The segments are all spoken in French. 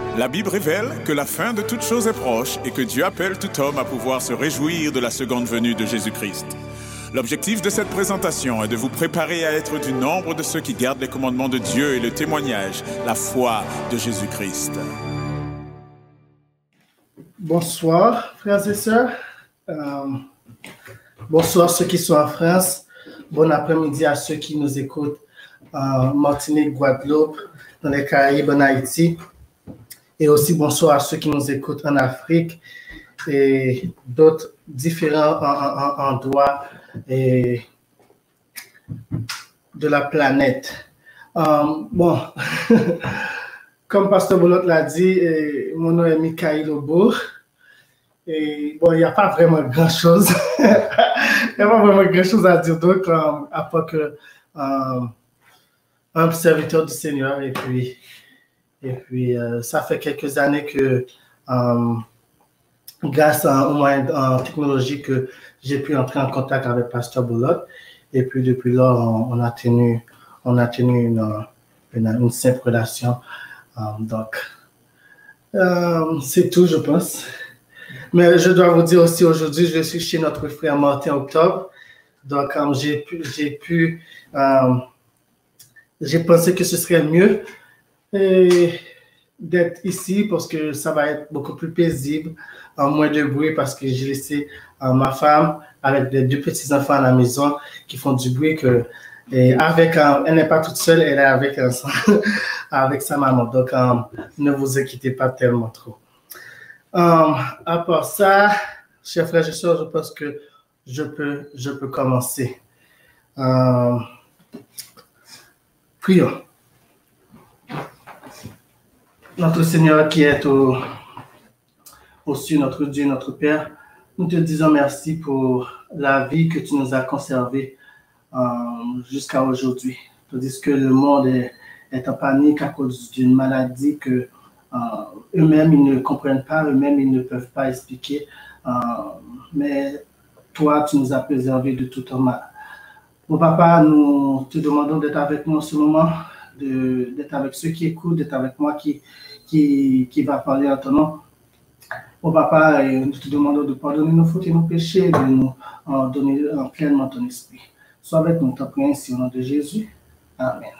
La Bible révèle que la fin de toute chose est proche et que Dieu appelle tout homme à pouvoir se réjouir de la seconde venue de Jésus-Christ. L'objectif de cette présentation est de vous préparer à être du nombre de ceux qui gardent les commandements de Dieu et le témoignage, la foi de Jésus-Christ. Bonsoir, frères et sœurs. Bonsoir ceux qui sont en France. Bon après-midi à ceux qui nous écoutent en Martinique, Guadeloupe, dans les Caraïbes, en Haïti. Et aussi bonsoir à ceux qui nous écoutent en Afrique et d'autres différents endroits de la planète. Bon, comme Pasteur Bolot l'a dit, mon nom est Michael Obour. Et bon, il n'y a pas vraiment grand-chose. Il n'y a pas vraiment grand-chose à dire d'autre, à part que un serviteur du Seigneur. Et puis ça fait quelques années que, grâce au moyen technologique, que j'ai pu entrer en contact avec Pasteur Bolot. Et puis depuis là, on a tenu une simple relation. Donc, c'est tout, je pense. Mais je dois vous dire aussi, aujourd'hui, je suis chez notre frère Martin Octobre. Donc, j'ai pensé que ce serait mieux d'être ici parce que ça va être beaucoup plus paisible, moins de bruit parce que j'ai laissé ma femme avec les deux petits-enfants à la maison qui font du bruit. Elle n'est pas toute seule, elle est avec sa maman. Donc, ne vous inquiétez pas tellement trop. À part ça, chers frères et sœurs, je pense que je peux commencer. Prions. Notre Seigneur qui est au cieux, notre Dieu, notre Père, nous te disons merci pour la vie que tu nous as conservée jusqu'à aujourd'hui. Tandis que le monde est en panique à cause d'une maladie que eux-mêmes, ils ne comprennent pas, eux-mêmes, ils ne peuvent pas expliquer. Mais toi, tu nous as préservés de tout mal. Mon papa, nous te demandons d'être avec nous en ce moment, d'être avec ceux qui écoutent, d'être avec moi qui va parler en ton nom. Mon papa, nous te demandons de pardonner nos fautes et nos péchés, de nous donner pleinement ton esprit. Sois avec nous, t'en prie ainsi au nom de Jésus. Amen.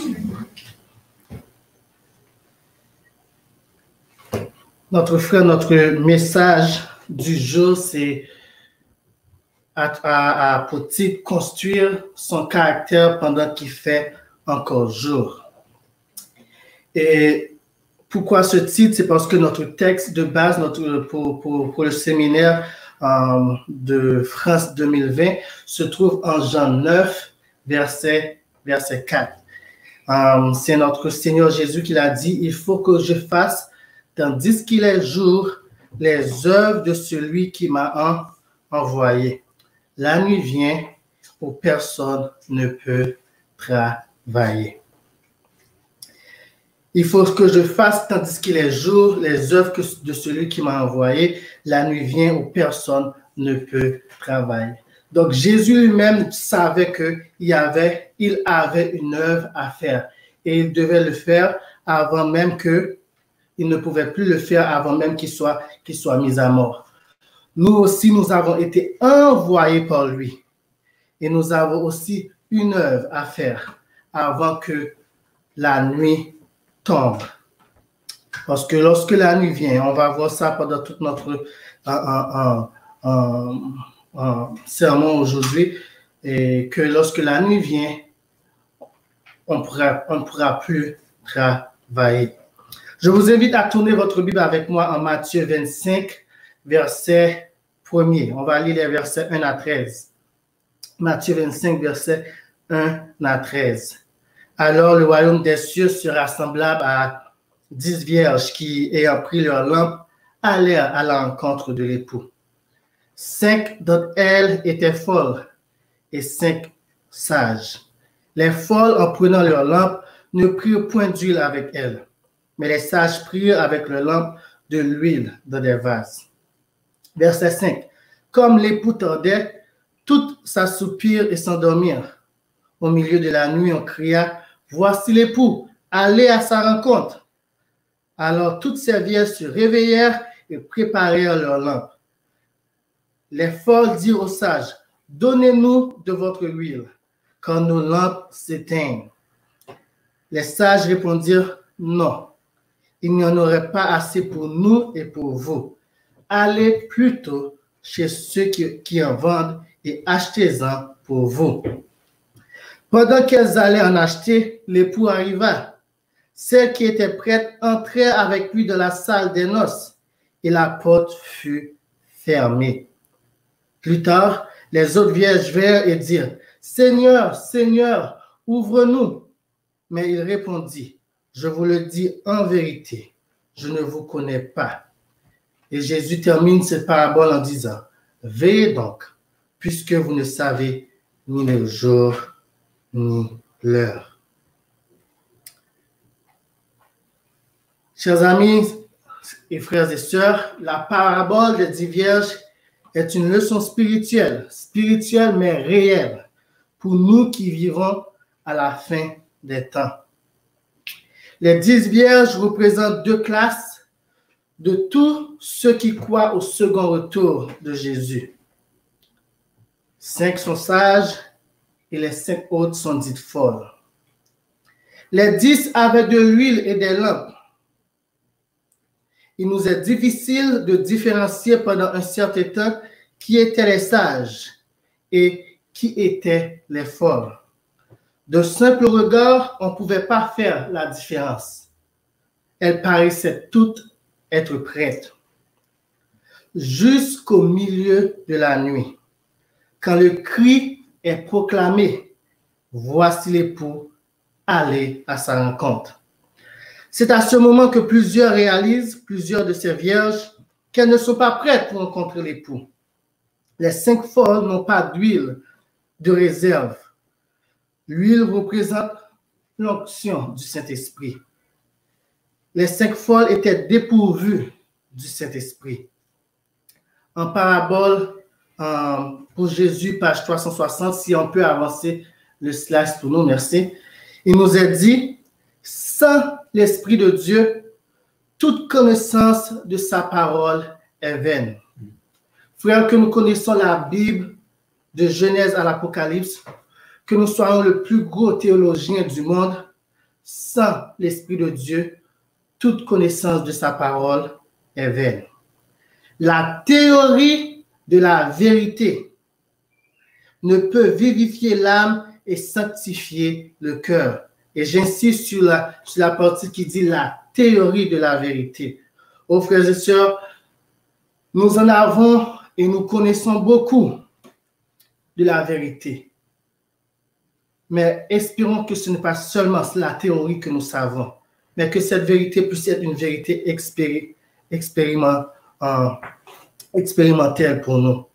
Notre frère, notre message du jour, c'est pour titre construire son caractère pendant qu'il fait encore jour. Et pourquoi ce titre? C'est parce que notre texte de base pour le séminaire de France 2020 se trouve en Jean 9, verset 4. C'est notre Seigneur Jésus qui l'a dit, il faut que je fasse tandis qu'il est jour, les œuvres de celui qui m'a envoyé. La nuit vient où personne ne peut travailler. Il faut que je fasse, tandis qu'il est jour, les œuvres de celui qui m'a envoyé. La nuit vient où personne ne peut travailler. Donc, Jésus lui-même savait qu'il avait une œuvre à faire. Et il devait le faire avant même il ne pouvait plus le faire avant même qu'il soit mis à mort. Nous aussi, nous avons été envoyés par lui. Et nous avons aussi une œuvre à faire avant que la nuit tombe. Parce que lorsque la nuit vient, on va voir ça pendant toute notre sermon aujourd'hui, et que lorsque la nuit vient, on ne pourra plus travailler. Je vous invite à tourner votre Bible avec moi en Matthieu 25, verset 1er. On va lire les versets 1 à 13. Matthieu 25, verset 1 à 13. Alors le royaume des cieux sera semblable à 10 vierges qui, ayant pris leur lampe, allèrent à l'encontre de l'époux. 5 d'entre elles étaient folles et 5 sages. Les folles, en prenant leur lampe, ne prirent point d'huile avec elles. Mais les sages prirent avec leur lampe de l'huile dans des vases. Verset 5. Comme l'époux tardait, toutes s'assoupirent et s'endormirent. Au milieu de la nuit, on cria, « Voici l'époux, allez à sa rencontre. » Alors toutes ces vierges se réveillèrent et préparèrent leurs lampes. Les folles dirent aux sages, « Donnez-nous de votre huile, car nos lampes s'éteignent. » Les sages répondirent, « Non, il n'y en aurait pas assez pour nous et pour vous. Allez plutôt chez ceux qui en vendent et achetez-en pour vous. » Pendant qu'elles allaient en acheter, l'époux arriva. Celles qui étaient prêtes entrèrent avec lui dans la salle des noces, et la porte fut fermée. Plus tard, les autres vierges vinrent et dirent, « Seigneur, Seigneur, ouvre-nous. » Mais il répondit, « Je vous le dis en vérité, je ne vous connais pas. » Et Jésus termine cette parabole en disant, « Veillez donc, puisque vous ne savez ni le jour ni l'heure. » Chers amis et frères et sœurs, la parabole des 10 vierges est une leçon spirituelle mais réelle pour nous qui vivons à la fin des temps. Les 10 vierges représentent 2 classes de tous ceux qui croient au second retour de Jésus. 5 sont sages et les 5 autres sont dites folles. Les 10 avaient de l'huile et des lampes. Il nous est difficile de différencier pendant un certain temps qui étaient les sages et qui étaient les folles. De simple regard, on ne pouvait pas faire la différence. Elles paraissaient toutes être prêtes. Jusqu'au milieu de la nuit, quand le cri est proclamé, « Voici l'époux, allez à sa rencontre. » C'est à ce moment que plusieurs de ces vierges, qu'elles ne sont pas prêtes pour rencontrer l'époux. Les 5 folles n'ont pas d'huile de réserve. L'huile représente l'onction du Saint-Esprit. Les 5 folles étaient dépourvues du Saint-Esprit. En parabole, pour Jésus, page 360, si on peut avancer le slide pour nous, merci. Il nous est dit, sans l'Esprit de Dieu, toute connaissance de sa parole est vaine. Frères, que nous connaissons la Bible de Genèse à l'Apocalypse, que nous soyons le plus gros théologien du monde, sans l'Esprit de Dieu, toute connaissance de sa parole est vaine. La théorie de la vérité ne peut vivifier l'âme et sanctifier le cœur. Et j'insiste sur la partie qui dit la théorie de la vérité. Oh frères et sœurs, nous en avons et nous connaissons beaucoup de la vérité. Mais espérons que ce n'est pas seulement la théorie que nous savons, mais que cette vérité puisse être une vérité expérimentale pour nous.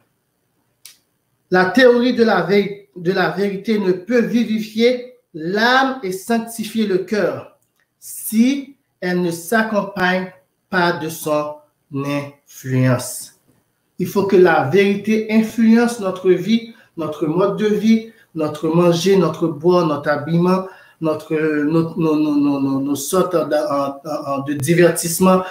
La théorie de la vérité ne peut vivifier l'âme et sanctifier le cœur si elle ne s'accompagne pas de son influence. Il faut que la vérité influence notre vie, notre mode de vie, notre manger, notre boire, notre habillement, nos sortes de divertissement,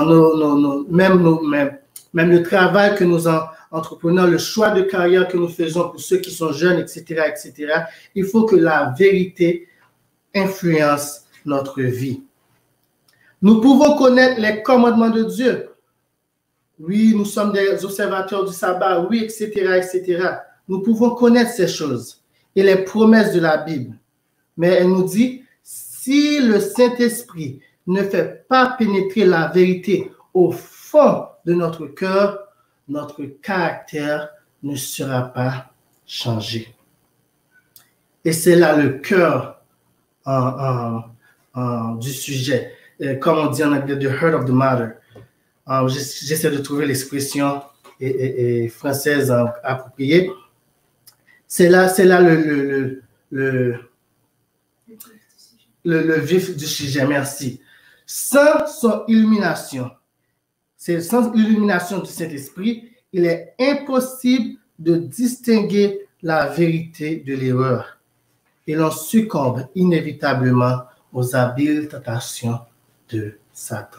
même le travail que nous entreprenons, le choix de carrière que nous faisons pour ceux qui sont jeunes, etc., etc. Il faut que la vérité influence notre vie. Nous pouvons connaître les commandements de Dieu. Oui, nous sommes des observateurs du sabbat, oui, etc., etc. Nous pouvons connaître ces choses et les promesses de la Bible. Mais elle nous dit, si le Saint-Esprit ne fait pas pénétrer la vérité au fond de notre cœur, notre caractère ne sera pas changé. Et c'est là le cœur du sujet. Comme on dit en anglais, the heart of the matter. J'essaie de trouver l'expression française appropriée. C'est là le vif du sujet, merci. Sans l'illumination du Saint-Esprit, il est impossible de distinguer la vérité de l'erreur. Et l'on succombe inévitablement aux habiles tentations de Satan.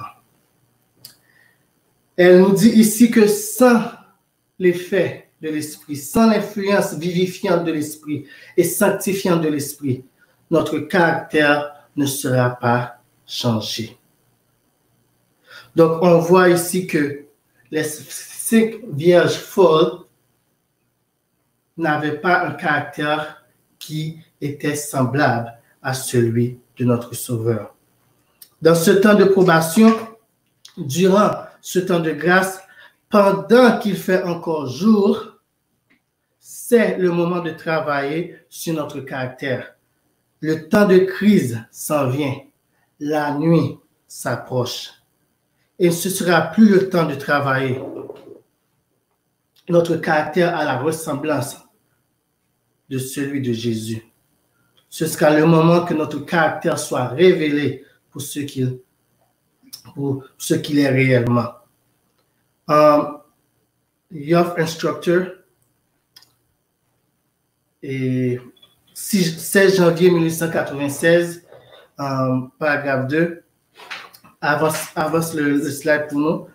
Elle nous dit ici que sans l'effet de l'esprit, sans l'influence vivifiante de l'esprit et sanctifiante de l'esprit, notre caractère ne sera pas changé. Donc, on voit ici que les 5 vierges folles n'avaient pas un caractère qui était semblable à celui de notre Sauveur. Dans ce temps de probation, durant ce temps de grâce, pendant qu'il fait encore jour, c'est le moment de travailler sur notre caractère. Le temps de crise s'en vient. La nuit s'approche. Et ce ne sera plus le temps de travailler notre caractère à la ressemblance de celui de Jésus. Ce sera le moment que notre caractère soit révélé pour ce qu'il est réellement. Youth Instructor, et 16 janvier 1896, paragraphe 2, avance le slide pour nous.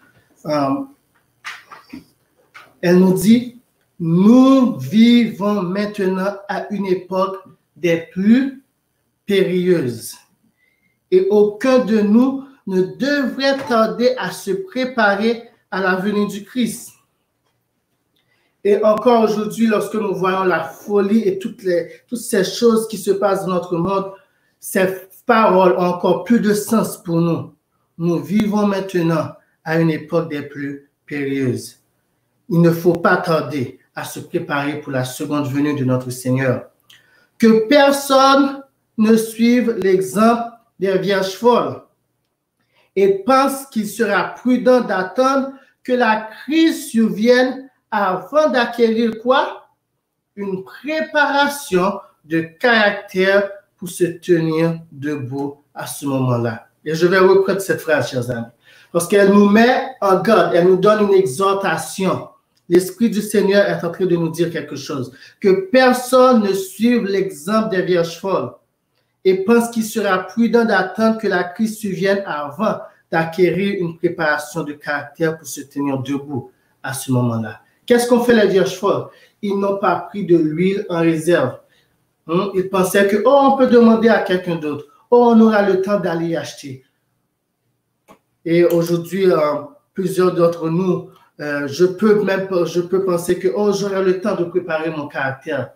Elle nous dit, nous vivons maintenant à une époque des plus périlleuses et aucun de nous ne devrait tarder à se préparer à la venue du Christ. Et encore aujourd'hui, lorsque nous voyons la folie et toutes ces choses qui se passent dans notre monde, ces paroles ont encore plus de sens pour nous. Nous vivons maintenant à une époque des plus périlleuses. Il ne faut pas tarder à se préparer pour la seconde venue de notre Seigneur. Que personne ne suive l'exemple des vierges folles et pense qu'il sera prudent d'attendre que la crise survienne avant d'acquérir quoi? Une préparation de caractère pour se tenir debout à ce moment-là. Et je vais reprendre cette phrase, chers amis, parce qu'elle nous met en garde, elle nous donne une exhortation. L'Esprit du Seigneur est en train de nous dire quelque chose. Que personne ne suive l'exemple des vierges folles et pense qu'il sera prudent d'attendre que la crise survienne avant d'acquérir une préparation de caractère pour se tenir debout à ce moment-là. Qu'est-ce qu'ont fait les vierges folles? Ils n'ont pas pris de l'huile en réserve. Ils pensaient que, on peut demander à quelqu'un d'autre. On aura le temps d'aller acheter. Et aujourd'hui, plusieurs d'entre nous, je peux penser que, j'aurai le temps de préparer mon caractère.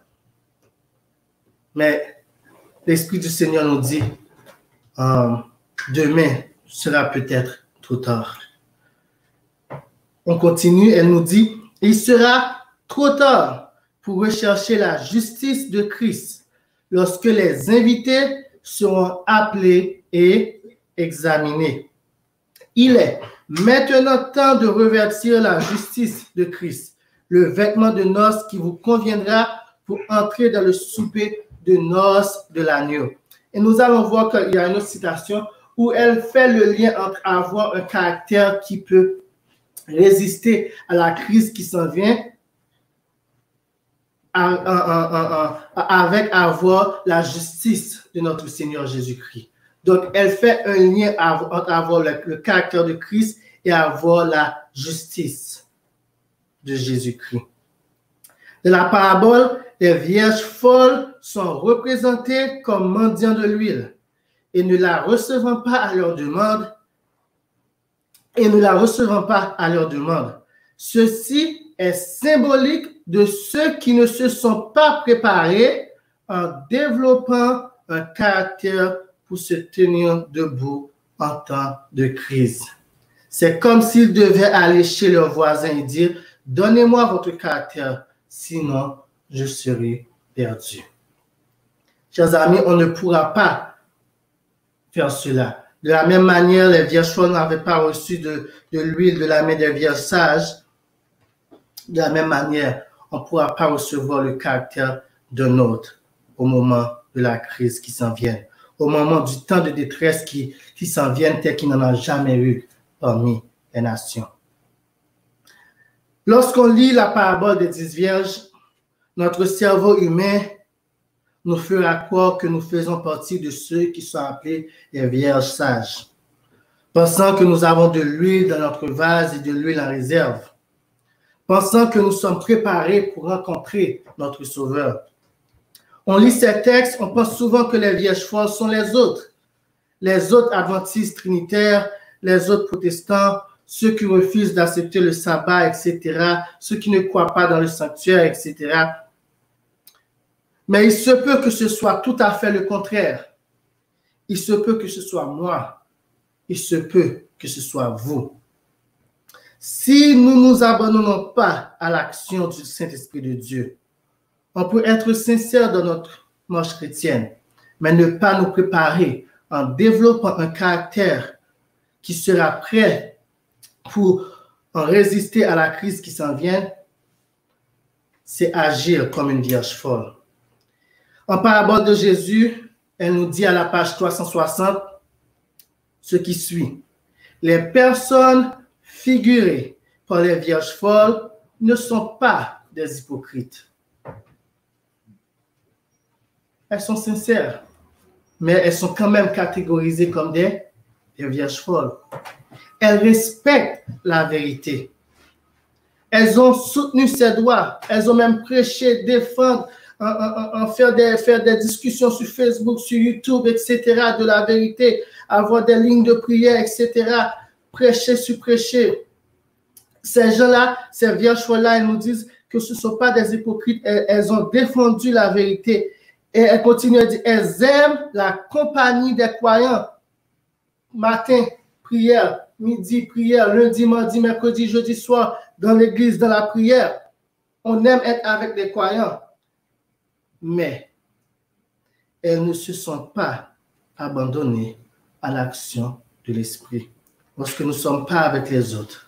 Mais l'Esprit du Seigneur nous dit, demain sera peut-être trop tard. On continue, elle nous dit, il sera trop tard pour rechercher la justice de Christ lorsque les invités seront appelés et examinés. Il est maintenant temps de revêtir la justice de Christ, le vêtement de noces qui vous conviendra pour entrer dans le souper de noces de l'agneau. Et nous allons voir qu'il y a une autre citation où elle fait le lien entre avoir un caractère qui peut résister à la crise qui s'en vient avec avoir la justice de notre Seigneur Jésus-Christ. Donc, elle fait un lien entre avoir le caractère de Christ et avoir la justice de Jésus-Christ. Dans la parabole, les vierges folles sont représentées comme mendiants de l'huile et ne la recevant pas à leur demande. Ceci est symbolique de ceux qui ne se sont pas préparés en développant un caractère pour se tenir debout en temps de crise. C'est comme s'ils devaient aller chez leurs voisins et dire « Donnez-moi votre caractère, sinon je serai perdu. » Chers amis, on ne pourra pas faire cela. De la même manière, les vierges folles n'avaient pas reçu de l'huile de la main des vierges sages. De la même manière, on ne pourra pas recevoir le caractère d'un autre au moment de la crise qui s'en vient, au moment du temps de détresse qui s'en vient tel qu'il n'en a jamais eu parmi les nations. Lorsqu'on lit la parabole des 10 vierges, notre cerveau humain nous fera croire que nous faisons partie de ceux qui sont appelés les vierges sages. pensant que nous avons de l'huile dans notre vase et de l'huile en réserve, pensant que nous sommes préparés pour rencontrer notre Sauveur. On lit ces textes, on pense souvent que les vierges folles sont les autres adventistes trinitaires, les autres protestants, ceux qui refusent d'accepter le sabbat, etc., ceux qui ne croient pas dans le sanctuaire, etc. Mais il se peut que ce soit tout à fait le contraire. Il se peut que ce soit moi. Il se peut que ce soit vous. Si nous ne nous abandonnons pas à l'action du Saint-Esprit de Dieu, on peut être sincère dans notre marche chrétienne, mais ne pas nous préparer en développant un caractère qui sera prêt pour résister à la crise qui s'en vient, c'est agir comme une vierge folle. En parabole de Jésus, elle nous dit à la page 360 ce qui suit. Les personnes figurées par les vierges folles ne sont pas des hypocrites. Elles sont sincères, mais elles sont quand même catégorisées comme des vierges folles. Elles respectent la vérité. Elles ont soutenu ses droits. Elles ont même prêché, défendre, faire des discussions sur Facebook, sur YouTube, etc., de la vérité, avoir des lignes de prière, etc., prêcher sur prêcher. Ces gens-là, ces vierges folles-là, elles nous disent que ce ne sont pas des hypocrites. Elles ont défendu la vérité. Et elles continuent à dire, elles aiment la compagnie des croyants. Matin, prière, midi, prière, lundi, mardi, mercredi, jeudi soir, dans l'église, dans la prière. On aime être avec des croyants. Mais elles ne se sont pas abandonnées à l'action de l'Esprit. Lorsque nous ne sommes pas avec les autres,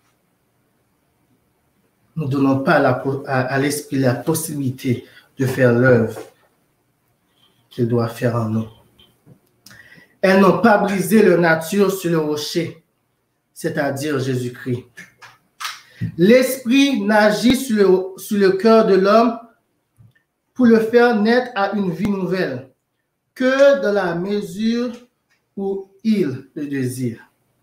nous ne donnons pas à l'Esprit la possibilité de faire l'œuvre qu'il doit faire en nous. Elles n'ont pas brisé leur nature sur le rocher, c'est-à-dire Jésus-Christ. L'Esprit n'agit sur le cœur de l'homme pour le faire naître à une vie nouvelle que dans la mesure où il le désire.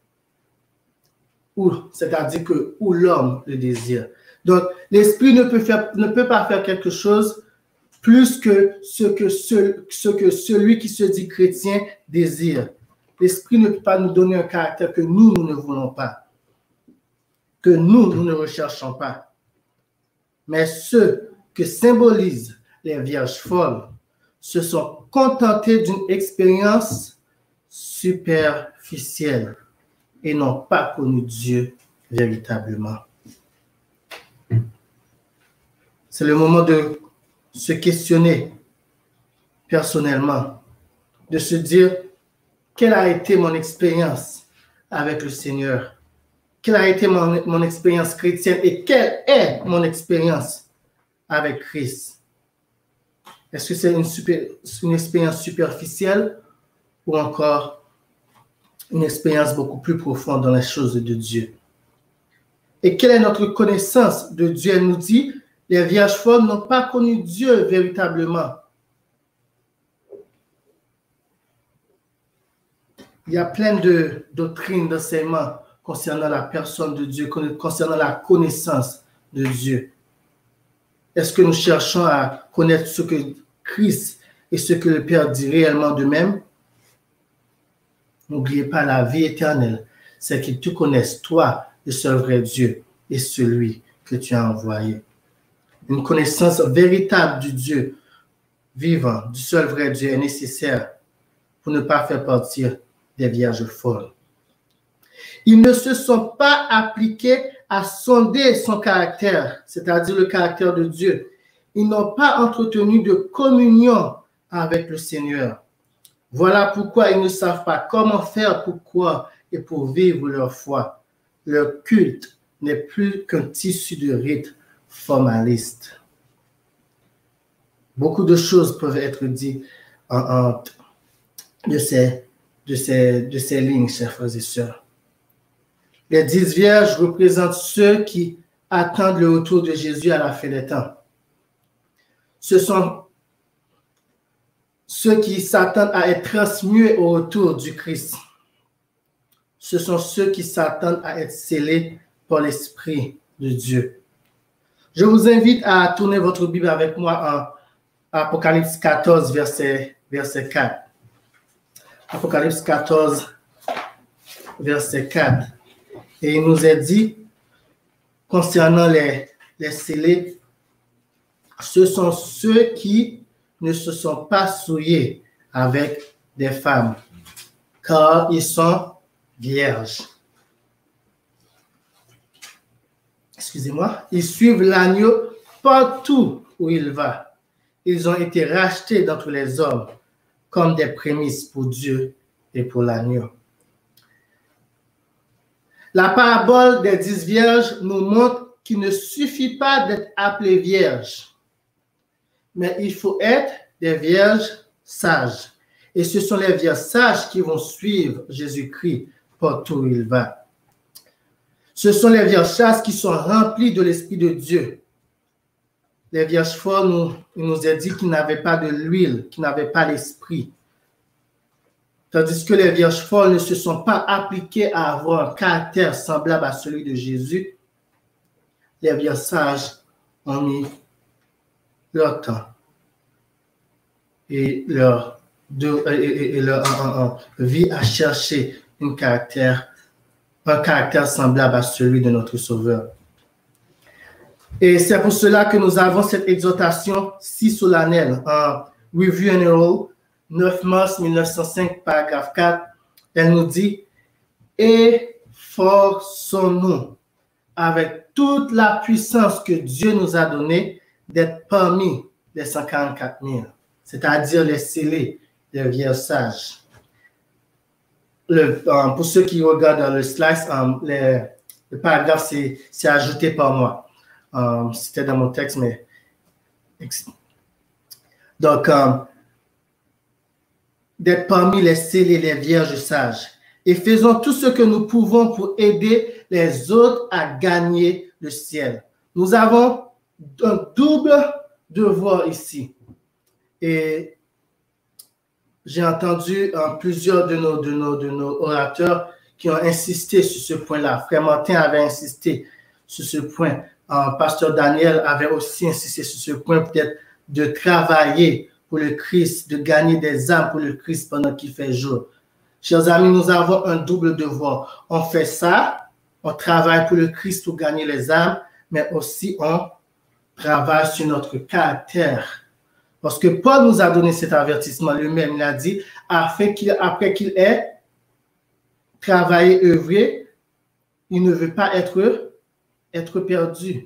C'est-à-dire que où l'homme le désire. Donc, l'Esprit ne peut pas faire quelque chose plus que ce que celui qui se dit chrétien désire. L'Esprit ne peut pas nous donner un caractère que nous ne voulons pas, que nous ne recherchons pas. Mais ceux que symbolisent les vierges folles se sont contentés d'une expérience superficielle et n'ont pas connu Dieu véritablement. C'est le moment de se questionner personnellement, de se dire quelle a été mon expérience avec le Seigneur, quelle a été mon expérience chrétienne et quelle est mon expérience avec Christ. Est-ce que c'est une expérience superficielle ou encore une expérience beaucoup plus profonde dans les choses de Dieu? Et quelle est notre connaissance de Dieu? Elle nous dit, les vierges folles n'ont pas connu Dieu véritablement. Il y a plein de doctrines, d'enseignements concernant la personne de Dieu, concernant la connaissance de Dieu. Est-ce que nous cherchons à connaître ce que Christ et ce que le Père dit réellement d'eux-mêmes? N'oubliez pas, la vie éternelle, c'est qu'ils te connaissent, toi, le seul vrai Dieu, et celui que tu as envoyé. Une connaissance véritable du Dieu vivant, du seul vrai Dieu est nécessaire pour ne pas faire partir des vierges folles. Ils ne se sont pas appliqués à sonder son caractère, c'est-à-dire le caractère de Dieu. Ils n'ont pas entretenu de communion avec le Seigneur. Voilà pourquoi ils ne savent pas comment faire pour croire et pour vivre leur foi. Leur culte n'est plus qu'un tissu de rites formalistes. Beaucoup de choses peuvent être dites de ces lignes, chers frères et sœurs. Les 10 vierges représentent ceux qui attendent le retour de Jésus à la fin des temps. Ce sont ceux qui s'attendent à être transmués au retour du Christ. ce sont ceux qui s'attendent à être scellés par l'Esprit de Dieu. Je vous invite à tourner votre Bible avec moi en Apocalypse 14, verset 4. Apocalypse 14, verset 4. Et il nous est dit, concernant les scellés, ce sont ceux qui ne se sont pas souillés avec des femmes, car ils sont vierges. Excusez-moi. Ils suivent l'agneau partout où il va. Ils ont été rachetés d'entre les hommes comme des prémices pour Dieu et pour l'agneau. La parabole des 10 vierges nous montre qu'il ne suffit pas d'être appelé vierge, mais il faut être des vierges sages. Et ce sont les vierges sages qui vont suivre Jésus-Christ partout où il va. Ce sont les vierges sages qui sont remplies de l'Esprit de Dieu. Les vierges folles, il nous a dit qu'ils n'avaient pas de l'huile, qu'ils n'avaient pas l'Esprit. Tandis que les vierges folles ne se sont pas appliquées à avoir un caractère semblable à celui de Jésus. Les vierges sages ont mis leur temps et leur vie à chercher un caractère semblable à celui de notre Sauveur. Et c'est pour cela que nous avons cette exhortation si solennelle en Review and Herald, 9 mars 1905, paragraphe 4. Elle nous dit « Efforçons-nous avec toute la puissance que Dieu nous a donnée d'être parmi les 144 000, c'est-à-dire les scellés, les vierges sages. » Pour ceux qui regardent dans le slide, le paragraphe, c'est ajouté par moi. C'était dans mon texte, mais... Donc, d'être parmi les scellés, les vierges sages. Et faisons tout ce que nous pouvons pour aider les autres à gagner le ciel. Nous avons un double devoir ici. Et j'ai entendu plusieurs de nos orateurs qui ont insisté sur ce point-là. Frère Martin avait insisté sur ce point. Pasteur Daniel avait aussi insisté sur ce point, peut-être de travailler pour le Christ, de gagner des âmes pour le Christ pendant qu'il fait jour. Chers amis, nous avons un double devoir. On fait ça, on travaille pour le Christ pour gagner les âmes, mais aussi on travaille sur notre caractère. Parce que Paul nous a donné cet avertissement lui-même. Il a dit, après qu'il ait travaillé, œuvré, il ne veut pas être perdu.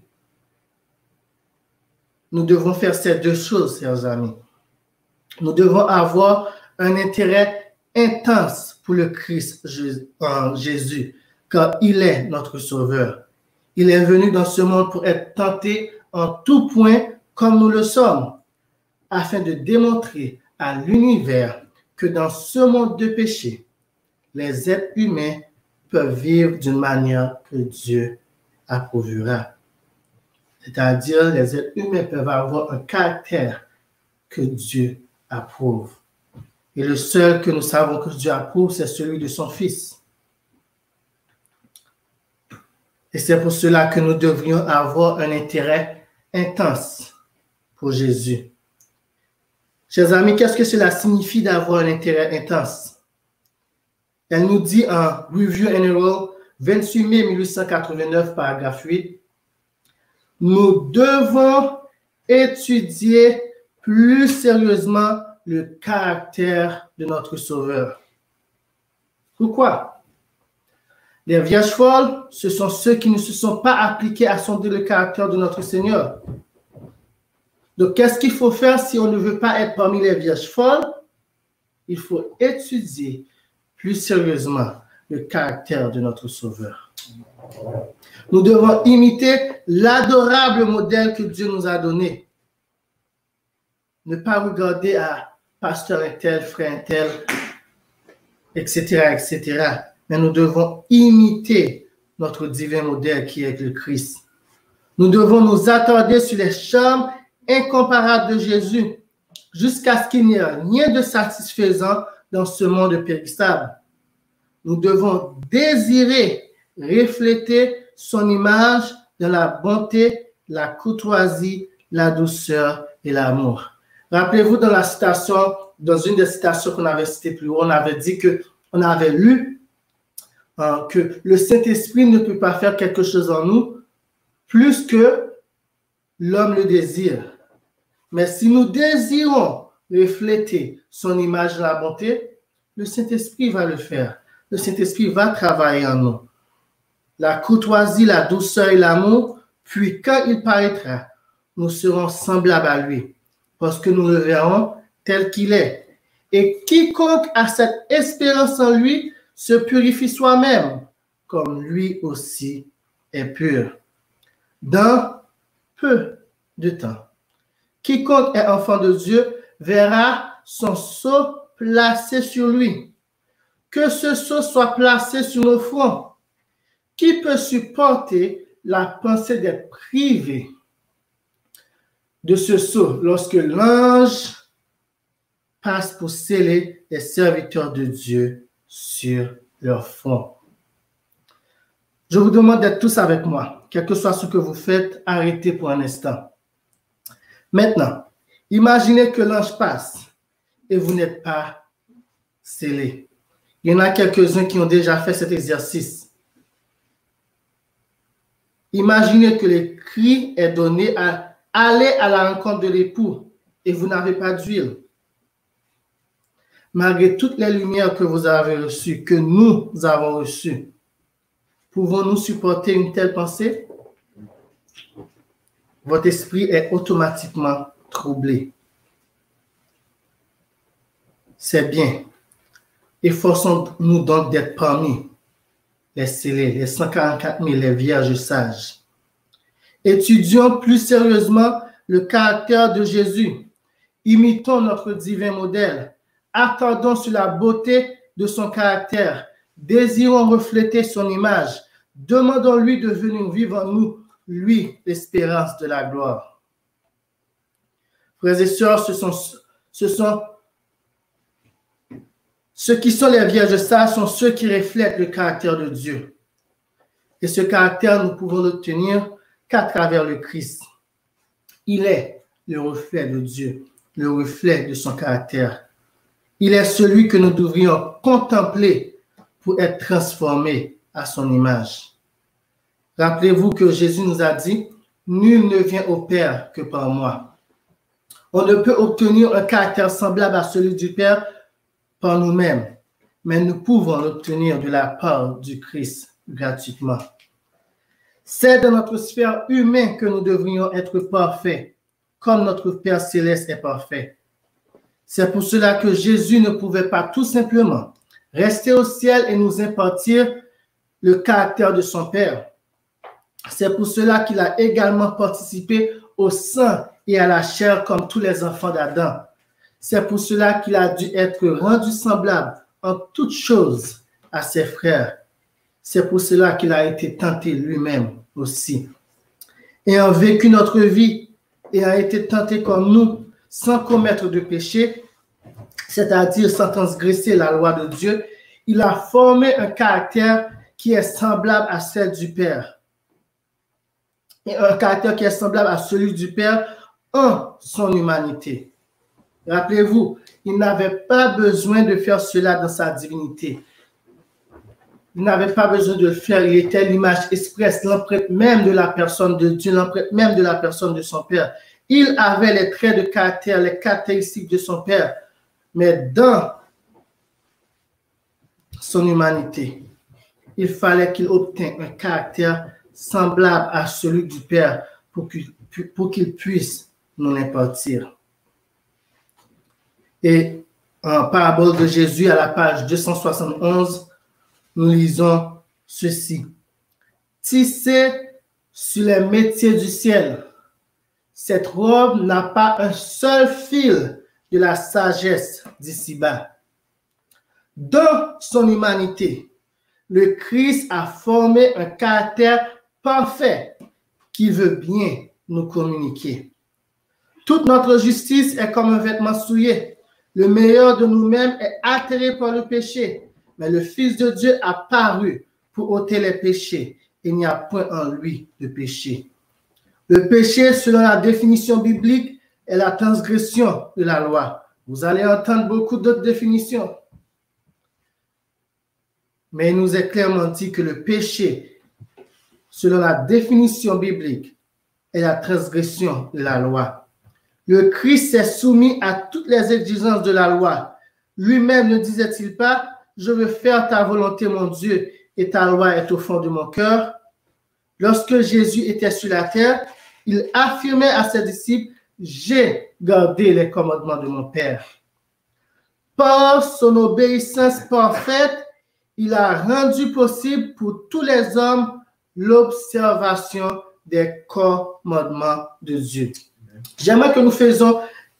Nous devons faire ces deux choses, chers amis. Nous devons avoir un intérêt intense pour le Christ Jésus, car il est notre Sauveur. Il est venu dans ce monde pour être tenté en tout point comme nous le sommes, afin de démontrer à l'univers que dans ce monde de péché, les êtres humains peuvent vivre d'une manière que Dieu approuvera. C'est-à-dire, les êtres humains peuvent avoir un caractère que Dieu approuve. Et le seul que nous savons que Dieu approuve, c'est celui de son Fils. Et c'est pour cela que nous devrions avoir un intérêt intense pour Jésus. Chers amis, qu'est-ce que cela signifie d'avoir un intérêt intense? Elle nous dit en Review and Herald, 28 mai 1889, paragraphe 8, « Nous devons étudier plus sérieusement le caractère de notre Sauveur. » Pourquoi? Les vierges folles, ce sont ceux qui ne se sont pas appliqués à sonder le caractère de notre Seigneur. Donc, qu'est-ce qu'il faut faire si on ne veut pas être parmi les vierges folles? Il faut étudier plus sérieusement le caractère de notre Sauveur. Nous devons imiter l'adorable modèle que Dieu nous a donné. Ne pas regarder à pasteur un tel, frère un tel, etc., etc. Mais nous devons imiter notre divin modèle qui est le Christ. Nous devons nous attarder sur les charmes incomparables de Jésus jusqu'à ce qu'il n'y ait rien de satisfaisant dans ce monde périssable. nous devons désirer refléter son image dans la bonté, la courtoisie, la douceur et l'amour. Rappelez-vous dans une des citations qu'on avait citées plus haut, on avait dit qu'on avait lu que le Saint-Esprit ne peut pas faire quelque chose en nous plus que l'homme le désire. Mais si nous désirons refléter son image de la bonté, le Saint-Esprit va le faire. Le Saint-Esprit va travailler en nous. La courtoisie, la douceur et l'amour, puis quand il paraîtra, nous serons semblables à lui, parce que nous le verrons tel qu'il est. Et quiconque a cette espérance en lui se purifie soi-même, comme lui aussi est pur. Dans peu de temps, quiconque est enfant de Dieu verra son sceau placé sur lui. Que ce sceau soit placé sur nos fronts. Qui peut supporter la pensée d'être privé de ce sceau lorsque l'ange passe pour sceller les serviteurs de Dieu sur leur front? Je vous demande d'être tous avec moi. Quel que soit ce que vous faites, arrêtez pour un instant. Maintenant, imaginez que l'ange passe et vous n'êtes pas scellé. Il y en a quelques-uns qui ont déjà fait cet exercice. Imaginez que le cri est donné à aller à la rencontre de l'époux et vous n'avez pas d'huile. Malgré toutes les lumières que vous avez reçues, que nous avons reçues, pouvons-nous supporter une telle pensée? Votre esprit est automatiquement troublé. C'est bien. Efforçons-nous donc d'être parmi les scellés, les 144 000, les vierges sages. Étudions plus sérieusement le caractère de Jésus. Imitons notre divin modèle. Attendons sur la beauté de son caractère. Désirons refléter son image. Demandons-lui de venir vivre en nous, lui, l'espérance de la gloire. Frères et sœurs, ceux qui sont les vierges sages sont ceux qui reflètent le caractère de Dieu. Et ce caractère, nous pouvons l'obtenir qu'à travers le Christ. Il est le reflet de Dieu, le reflet de son caractère. Il est celui que nous devrions contempler pour être transformés à son image. Rappelez-vous que Jésus nous a dit, « Nul ne vient au Père que par moi ». On ne peut obtenir un caractère semblable à celui du Père par nous-mêmes, mais nous pouvons l'obtenir de la part du Christ gratuitement. C'est dans notre sphère humaine que nous devrions être parfaits, comme notre Père céleste est parfait. C'est pour cela que Jésus ne pouvait pas tout simplement rester au ciel et nous impartir le caractère de son Père. C'est pour cela qu'il a également participé au sang et à la chair comme tous les enfants d'Adam. C'est pour cela qu'il a dû être rendu semblable en toutes choses à ses frères. C'est pour cela qu'il a été tenté lui-même aussi. Ayant vécu notre vie et a été tenté comme nous, sans commettre de péché, c'est-à-dire sans transgresser la loi de Dieu, il a formé un caractère qui est semblable à celle du Père. Et un caractère qui est semblable à celui du Père en son humanité. Rappelez-vous, il n'avait pas besoin de faire cela dans sa divinité. Il n'avait pas besoin de le faire. Il était l'image expresse, l'empreinte même de la personne de Dieu, l'empreinte même de la personne de son Père. Il avait les traits de caractère, les caractéristiques de son Père. Mais dans son humanité, il fallait qu'il obtienne un caractère semblable à celui du Père pour qu'il puisse nous impartir. Et en parabole de Jésus, à la page 271, nous lisons ceci. Tissée sur les métiers du ciel, cette robe n'a pas un seul fil de la sagesse d'ici-bas. Dans son humanité, le Christ a formé un caractère parfait qui veut bien nous communiquer. Toute notre justice est comme un vêtement souillé. Le meilleur de nous-mêmes est atterré par le péché. mais le Fils de Dieu a paru pour ôter les péchés. Il n'y a point en lui de péché. Le péché, selon la définition biblique, est la transgression de la loi. Vous allez entendre beaucoup d'autres définitions. Mais il nous est clairement dit que le péché, selon la définition biblique, est la transgression de la loi. Le Christ s'est soumis à toutes les exigences de la loi. Lui-même ne disait-il pas, « Je veux faire ta volonté, mon Dieu, et ta loi est au fond de mon cœur. » Lorsque Jésus était sur la terre, il affirmait à ses disciples, « J'ai gardé les commandements de mon Père. » Par son obéissance parfaite, il a rendu possible pour tous les hommes l'observation des commandements de Dieu. J'aimerais que nous faisions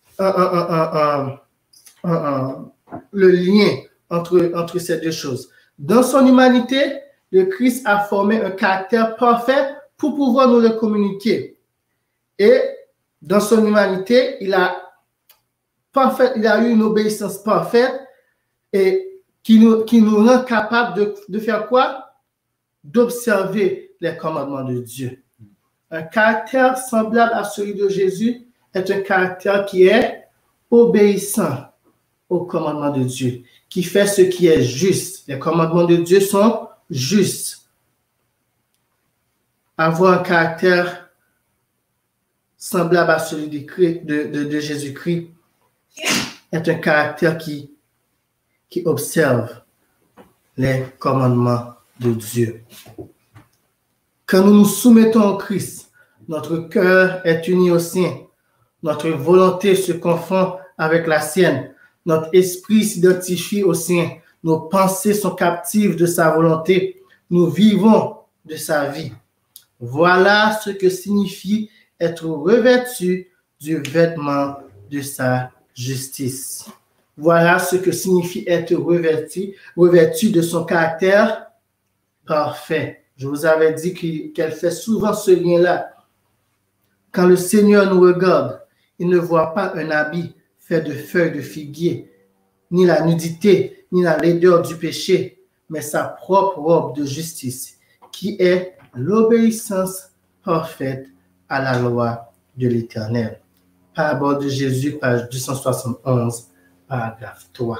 le lien entre ces deux choses. Dans son humanité, le Christ a formé un caractère parfait pour pouvoir nous le communiquer. Et dans son humanité, il a eu une obéissance parfaite et qui nous rend capable de faire quoi? D'observer les commandements de Dieu. Un caractère semblable à celui de Jésus est un caractère qui est obéissant aux commandements de Dieu, qui fait ce qui est juste. Les commandements de Dieu sont justes. Avoir un caractère semblable à celui de Jésus-Christ est un caractère qui observe les commandements de Dieu. Quand nous nous soumettons au Christ, notre cœur est uni au sien, notre volonté se confond avec la sienne, notre esprit s'identifie au sien, nos pensées sont captives de sa volonté, nous vivons de sa vie. Voilà ce que signifie être revêtu du vêtement de sa justice. Voilà ce que signifie être revêtu de son caractère parfait. Je vous avais dit qu'elle fait souvent ce lien-là. Quand le Seigneur nous regarde, il ne voit pas un habit fait de feuilles de figuier, ni la nudité, ni la laideur du péché, mais sa propre robe de justice, qui est l'obéissance parfaite à la loi de l'Éternel. Parabole de Jésus, page 271, paragraphe 3.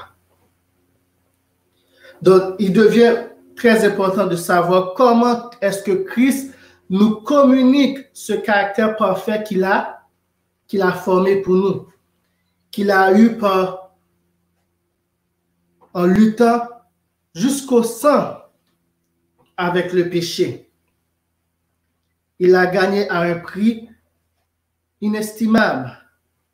Donc, il devient très important de savoir comment est-ce que Christ nous communique ce caractère parfait qu'il a formé pour nous, qu'il a eu en luttant jusqu'au sang avec le péché. Il a gagné à un prix inestimable.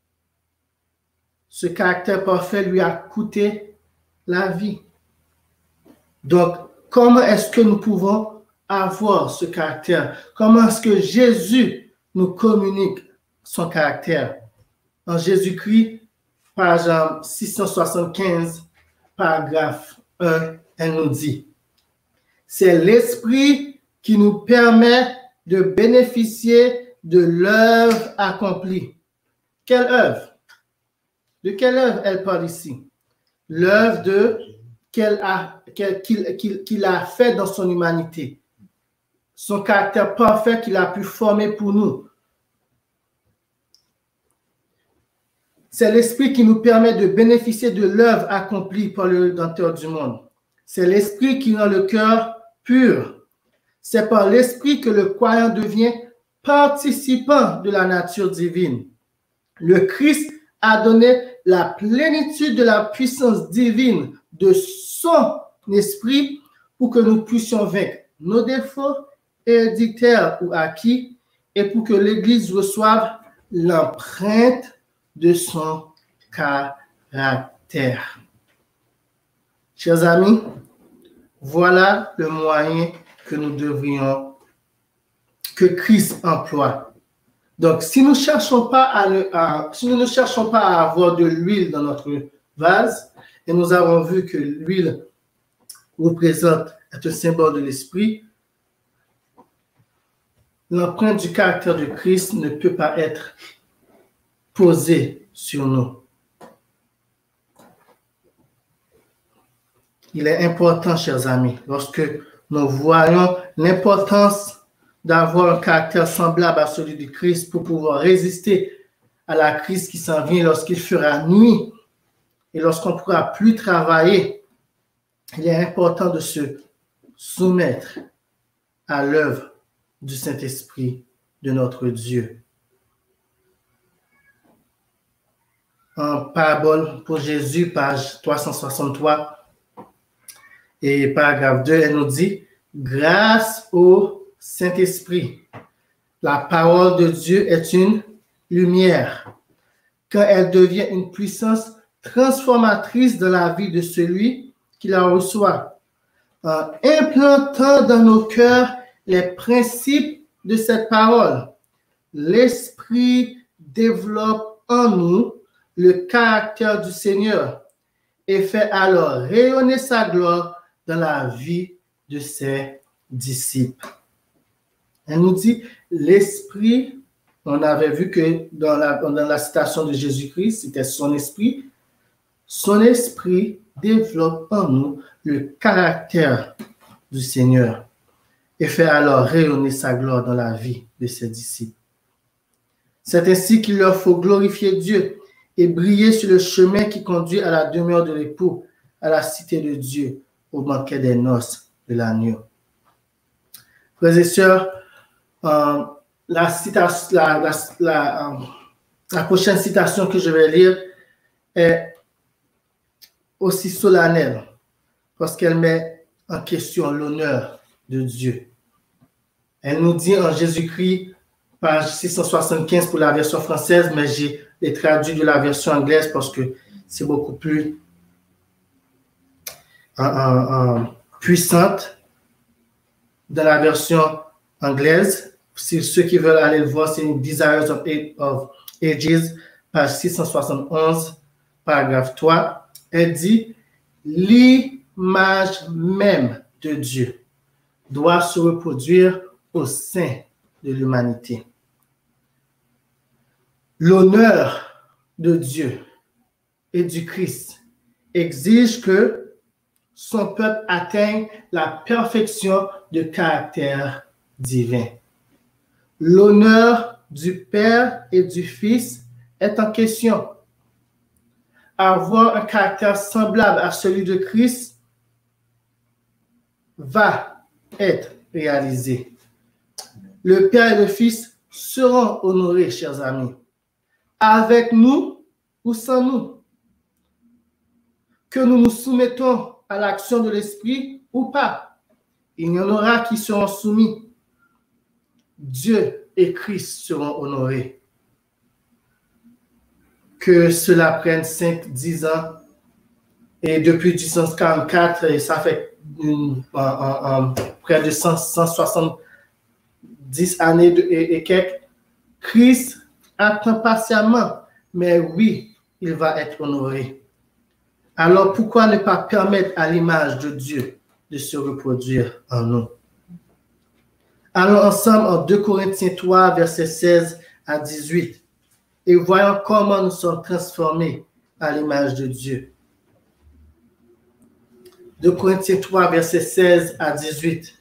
Ce caractère parfait lui a coûté la vie. Donc, comment est-ce que nous pouvons avoir ce caractère? Comment est-ce que Jésus nous communique son caractère? En Jésus-Christ, page 675, paragraphe 1, elle nous dit, c'est l'Esprit qui nous permet de bénéficier de l'œuvre accomplie. Quelle œuvre? De quelle œuvre elle parle ici? L'œuvre qu'il a fait dans son humanité. Son caractère parfait qu'il a pu former pour nous. C'est l'Esprit qui nous permet de bénéficier de l'œuvre accomplie par le Rédempteur du monde. C'est l'Esprit qui rend le cœur pur. C'est par l'Esprit que le croyant devient participant de la nature divine. Le Christ a donné la plénitude de la puissance divine de son Esprit pour que nous puissions vaincre nos défauts héréditaires ou acquis et pour que l'Église reçoive l'empreinte de son caractère. Chers amis, voilà le moyen que nous devrions, que Christ emploie. Donc, si nous ne cherchons pas à avoir de l'huile dans notre vase, et nous avons vu que l'huile est un symbole de l'esprit, l'empreinte du caractère de Christ ne peut pas être posée sur nous. il est important, chers amis, lorsque nous voyons l'importance d'avoir un caractère semblable à celui du Christ pour pouvoir résister à la crise qui s'en vient lorsqu'il fera nuit et lorsqu'on ne pourra plus travailler. Il est important de se soumettre à l'œuvre du Saint-Esprit de notre Dieu. En parabole pour Jésus, page 363 et paragraphe 2, elle nous dit « Grâce au Saint-Esprit, la parole de Dieu est une lumière. Quand elle devient une puissance transformatrice de la vie de celui qui la reçoit, en implantant dans nos cœurs les principes de cette parole, l'Esprit développe en nous le caractère du Seigneur et fait alors rayonner sa gloire dans la vie de ses disciples. » Elle nous dit, l'Esprit, on avait vu que dans la citation de Jésus-Christ, c'était son Esprit développe en nous le caractère du Seigneur et fait alors rayonner sa gloire dans la vie de ses disciples. C'est ainsi qu'il leur faut glorifier Dieu et briller sur le chemin qui conduit à la demeure de l'époux, à la cité de Dieu, au banquet des noces de l'agneau. Frères et sœurs, la prochaine citation que je vais lire est aussi solennelle parce qu'elle met en question l'honneur de Dieu. Elle nous dit en Jésus-Christ, page 675 pour la version française, mais j'ai traduit de la version anglaise parce que c'est beaucoup plus puissante. Dans la version anglaise, si ceux qui veulent aller le voir, c'est Desires of Ages, page 671, paragraphe 3. Elle dit « L'image même de Dieu doit se reproduire au sein de l'humanité. » L'honneur de Dieu et du Christ exige que son peuple atteigne la perfection de caractère divin. L'honneur du Père et du Fils est en question. Avoir un caractère semblable à celui de Christ va être réalisé. Le Père et le Fils seront honorés, chers amis, avec nous ou sans nous. Que nous nous soumettons à l'action de l'Esprit ou pas, il y en aura qui seront soumis. Dieu et Christ seront honorés. Que cela prenne 5, 10 ans. Et depuis 1844, et ça fait près de 170 années et quelques, Christ attend patiemment, mais oui, il va être honoré. Alors pourquoi ne pas permettre à l'image de Dieu de se reproduire en nous? Allons ensemble en 2 Corinthiens 3, versets 16 à 18, et voyons comment nous sommes transformés à l'image de Dieu. 2 Corinthiens 3, versets 16 à 18.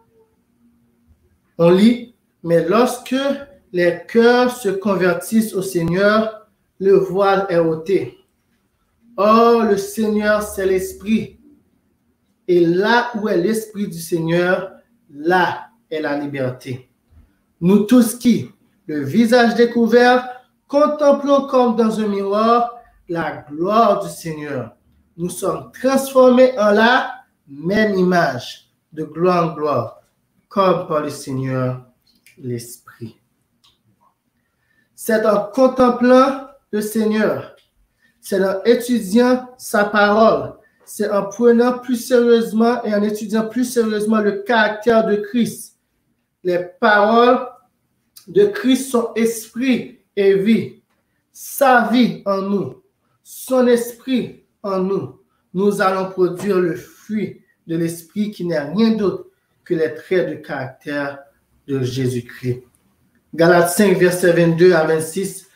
On lit, « Mais lorsque les cœurs se convertissent au Seigneur, le voile est ôté. Or, le Seigneur, c'est l'Esprit. Et là où est l'Esprit du Seigneur, là est la liberté. Nous tous qui, le visage découvert, contemplons comme dans un miroir la gloire du Seigneur. Nous sommes transformés en la même image, de gloire en gloire, comme par le Seigneur, l'Esprit. » C'est en contemplant le Seigneur, c'est en étudiant sa parole, c'est en prenant plus sérieusement et en étudiant plus sérieusement le caractère de Christ. Les paroles de Christ sont esprit et vie. Sa vie en nous, son esprit en nous. Nous allons produire le fruit de l'esprit qui n'est rien d'autre que les traits de caractère de Jésus-Christ. Galates 5, verset 22 à 26,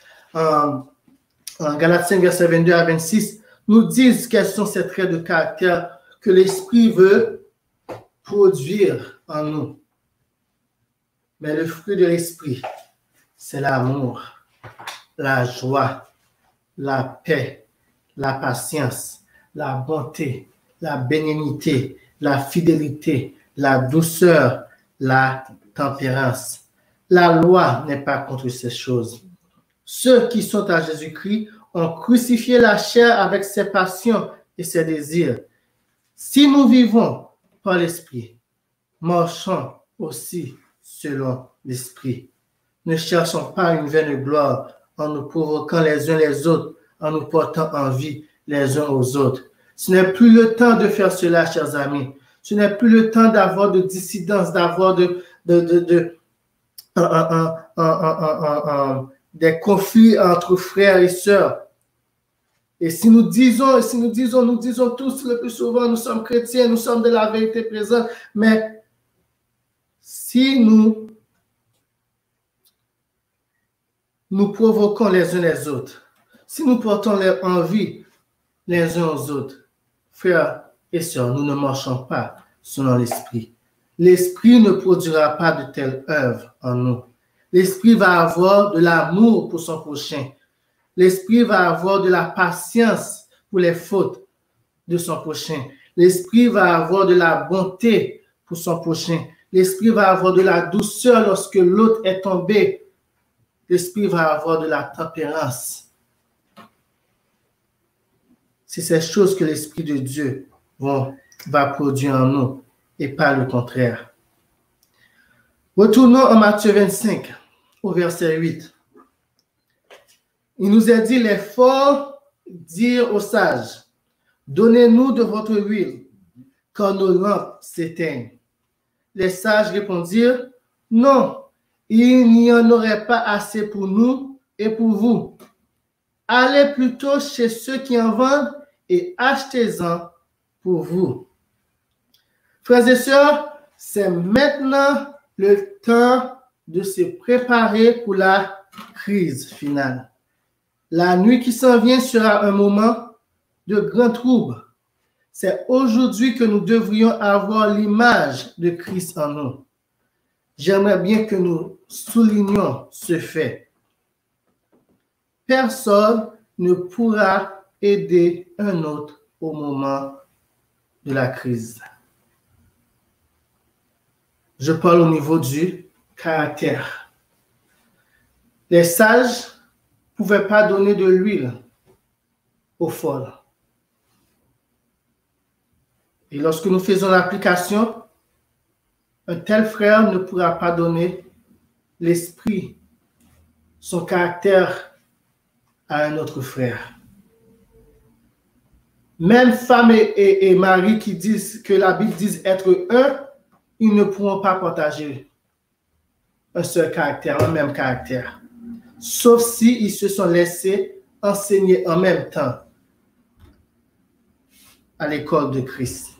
Galates 5, verset 22 à 26, nous disent quels sont ces traits de caractère que l'Esprit veut produire en nous. Mais le fruit de l'Esprit, c'est l'amour, la joie, la paix, la patience, la bonté, la bénignité, la fidélité, la douceur, la tempérance. La loi n'est pas contre ces choses. Ceux qui sont à Jésus-Christ ont crucifié la chair avec ses passions et ses désirs. Si nous vivons par l'Esprit, marchons aussi selon l'Esprit. Ne cherchons pas une vaine gloire en nous provoquant les uns les autres, en nous portant envie les uns aux autres. Ce n'est plus le temps de faire cela, chers amis. Ce n'est plus le temps d'avoir de dissidence, d'avoir des conflits entre frères et sœurs. Et si nous disons tous le plus souvent, nous sommes chrétiens, nous sommes de la vérité présente, mais si nous provoquons les uns les autres, si nous portons envie les uns aux autres, frères et sœurs, nous ne marchons pas selon l'Esprit. L'Esprit ne produira pas de telles œuvres en nous. L'Esprit va avoir de l'amour pour son prochain. L'Esprit va avoir de la patience pour les fautes de son prochain. L'Esprit va avoir de la bonté pour son prochain. L'Esprit va avoir de la douceur lorsque l'autre est tombé. L'Esprit va avoir de la tempérance. C'est ces choses que l'Esprit de Dieu va produire en nous et pas le contraire. Retournons en Matthieu 25, au verset 8. Il nous est dit, les forts dirent aux sages, donnez-nous de votre huile, car nos lampes s'éteignent. Les sages répondirent, non, il n'y en aurait pas assez pour nous et pour vous. Allez plutôt chez ceux qui en vendent et achetez-en pour vous. Frères et sœurs, c'est maintenant le temps de se préparer pour la crise finale. La nuit qui s'en vient sera un moment de grand trouble. C'est aujourd'hui que nous devrions avoir l'image de Christ en nous. J'aimerais bien que nous soulignions ce fait. Personne ne pourra aider un autre au moment de la crise. Je parle au niveau du caractère. Les sages ne pouvaient pas donner de l'huile aux folles. Et lorsque nous faisons l'application, un tel frère ne pourra pas donner l'esprit, son caractère à un autre frère. Même femme et mari qui disent que la Bible dit être un, ils ne pourront pas partager un seul caractère, un même caractère. Sauf s'ils se sont laissés enseigner en même temps à l'école de Christ.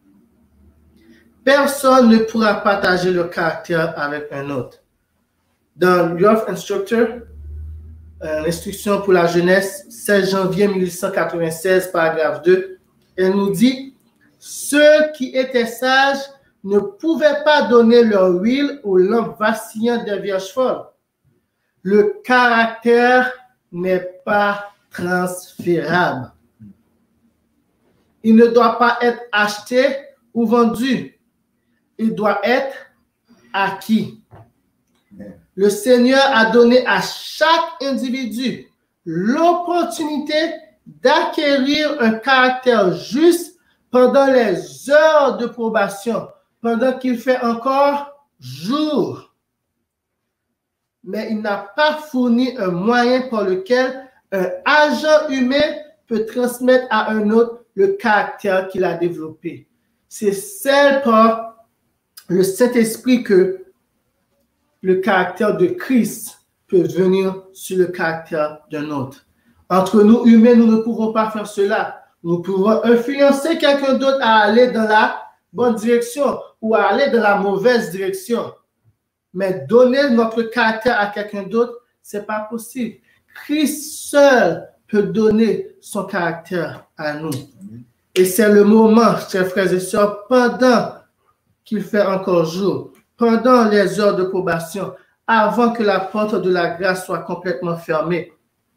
Personne ne pourra partager le caractère avec un autre. Dans Youth Instructor, l'instruction pour la jeunesse, 16 janvier 1896, paragraphe 2, elle nous dit « Ceux qui étaient sages ne pouvaient pas donner leur huile aux lampes vacillantes des vierges folles. Le caractère n'est pas transférable. Il ne doit pas être acheté ou vendu. Il doit être acquis. Le Seigneur a donné à chaque individu l'opportunité d'acquérir un caractère juste pendant les heures de probation, pendant qu'il fait encore jour. Mais il n'a pas fourni un moyen par lequel un agent humain peut transmettre à un autre le caractère qu'il a développé. C'est seul par le Saint-Esprit que le caractère de Christ peut venir sur le caractère d'un autre. Entre nous humains, nous ne pouvons pas faire cela. Nous pouvons influencer quelqu'un d'autre à aller dans la bonne direction ou à aller dans la mauvaise direction. Mais donner notre caractère à quelqu'un d'autre, ce n'est pas possible. Christ seul peut donner son caractère à nous. Et c'est le moment, chers frères et sœurs, pendant qu'il fait encore jour, pendant les heures de probation, avant que la porte de la grâce soit complètement fermée.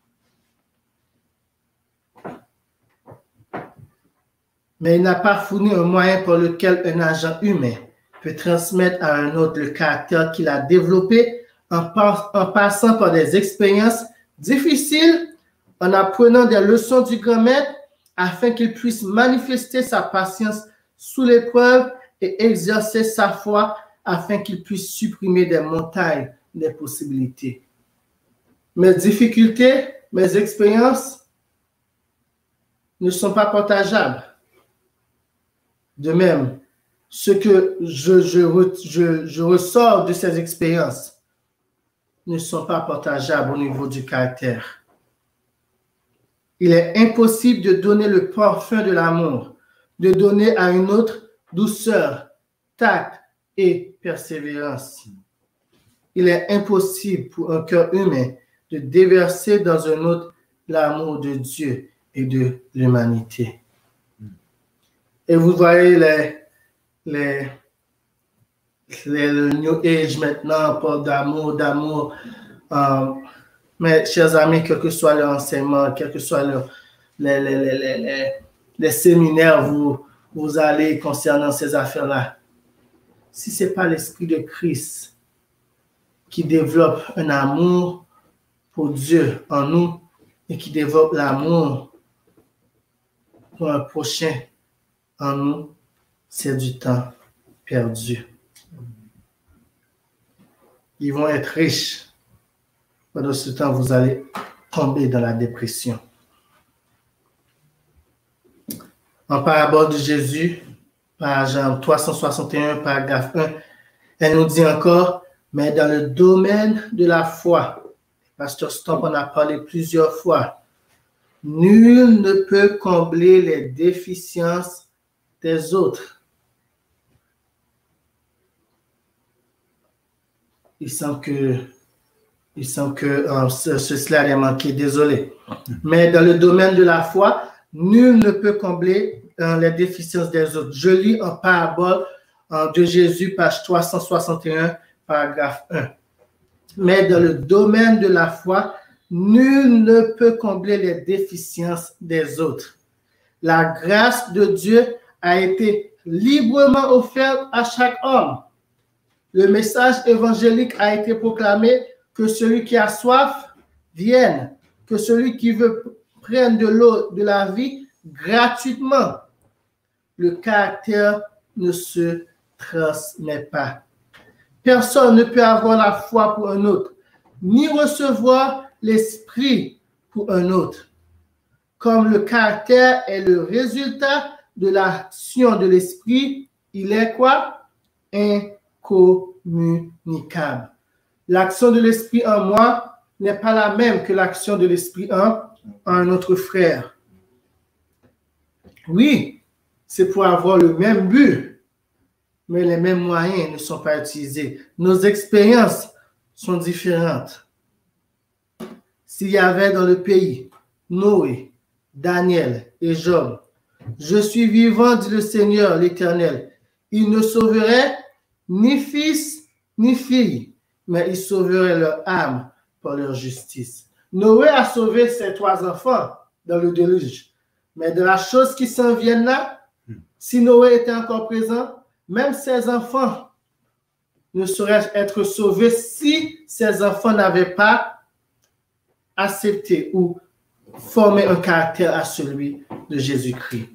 Mais il n'a pas fourni un moyen par lequel un agent humain peut transmettre à un autre le caractère qu'il a développé en passant par des expériences difficiles, en apprenant des leçons du grand maître, afin qu'il puisse manifester sa patience sous l'épreuve et exercer sa foi afin qu'il puisse supprimer des montagnes des possibilités. Mes difficultés, mes expériences ne sont pas partageables. De même, ce que je ressors de ces expériences ne sont pas partageables au niveau du caractère. Il est impossible de donner le parfum de l'amour, de donner à une autre douceur, tact et persévérance. Il est impossible pour un cœur humain de déverser dans un autre l'amour de Dieu et de l'humanité. Et vous voyez le New Age maintenant, parle d'amour. Mais chers amis, quel que soit leur enseignement, quel que soit les séminaires vous allez concernant ces affaires-là, si ce n'est pas l'Esprit de Christ qui développe un amour pour Dieu en nous et qui développe l'amour pour un prochain en nous, c'est du temps perdu. Ils vont être riches. Pendant ce temps, vous allez tomber dans la dépression. En parabole de Jésus, page 361, paragraphe 1, elle nous dit encore, mais dans le domaine de la foi, Pasteur Stomp en a parlé plusieurs fois, nul ne peut combler les déficiences des autres. Il semble que cela a manqué, désolé. Mais dans le domaine de la foi, nul ne peut combler les déficiences des autres. Je lis en parabole de Jésus, page 361, paragraphe 1. Mais dans le domaine de la foi, nul ne peut combler les déficiences des autres. La grâce de Dieu a été librement offerte à chaque homme. Le message évangélique a été proclamé que celui qui a soif vienne, que celui qui veut prendre de l'eau de la vie gratuitement. Le caractère ne se transmet pas. Personne ne peut avoir la foi pour un autre, ni recevoir l'esprit pour un autre. Comme le caractère est le résultat de l'action de l'esprit, il est quoi? Incommunicable. L'action de l'esprit en moi n'est pas la même que l'action de l'esprit en un autre frère. Oui, c'est pour avoir le même but, mais les mêmes moyens ne sont pas utilisés. Nos expériences sont différentes. S'il y avait dans le pays Noé, Daniel et Job, je suis vivant, dit le Seigneur l'Éternel, il ne sauverait ni fils ni fille, mais il sauverait leur âme par leur justice. Noé a sauvé ses 3 enfants dans le déluge, mais de la chose qui s'en vient là, si Noé était encore présent, même ses enfants ne sauraient être sauvés si ses enfants n'avaient pas accepté ou formé un caractère à celui de Jésus-Christ.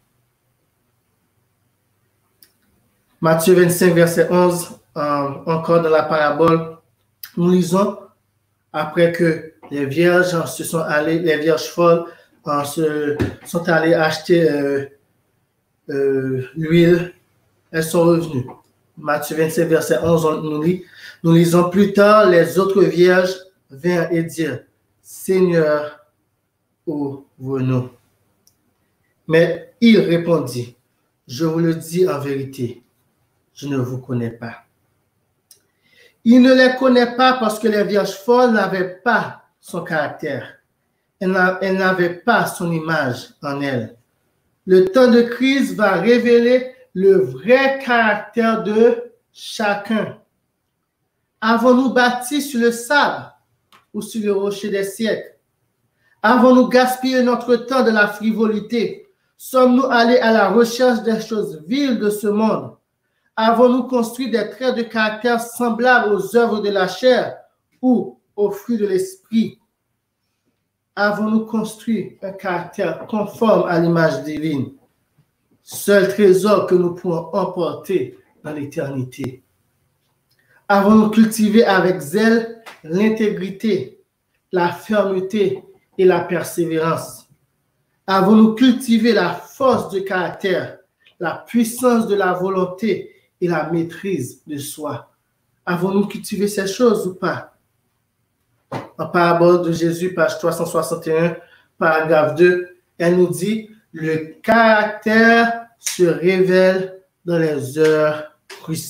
Matthieu 25, verset 11, encore dans la parabole, nous lisons, après que les vierges se sont allées, les vierges folles sont allées acheter l'huile, elles sont revenues. Matthieu 25, verset 11, nous lisons plus tard, les autres vierges vinrent et dirent, Seigneur, ouvre-nous. Mais il répondit, je vous le dis en vérité, je ne vous connais pas. Il ne les connaît pas parce que les vierges folles n'avaient pas son caractère. Elles n'avaient pas son image en elles. Le temps de crise va révéler le vrai caractère de chacun. Avons-nous bâti sur le sable ou sur le rocher des siècles? Avons-nous gaspillé notre temps de la frivolité? Sommes-nous allés à la recherche des choses viles de ce monde? Avons-nous construit des traits de caractère semblables aux œuvres de la chair ou aux fruits de l'esprit? Avons-nous construit un caractère conforme à l'image divine? Seul trésor que nous pouvons emporter dans l'éternité. Avons-nous cultivé avec zèle l'intégrité, la fermeté et la persévérance? Avons-nous cultivé la force de caractère, la puissance de la volonté et la maîtrise de soi? Avons-nous cultivé ces choses ou pas? En parabole de Jésus, page 361, paragraphe 2, elle nous dit « Le caractère se révèle dans les heures cruciales. »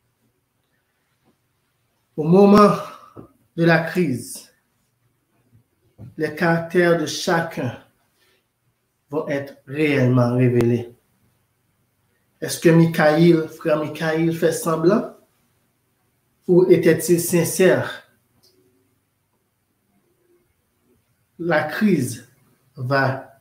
Au moment de la crise, les caractères de chacun vont être réellement révélés. Est-ce que Michaïl, frère Michaïl, fait semblant? Ou était-il sincère? La crise va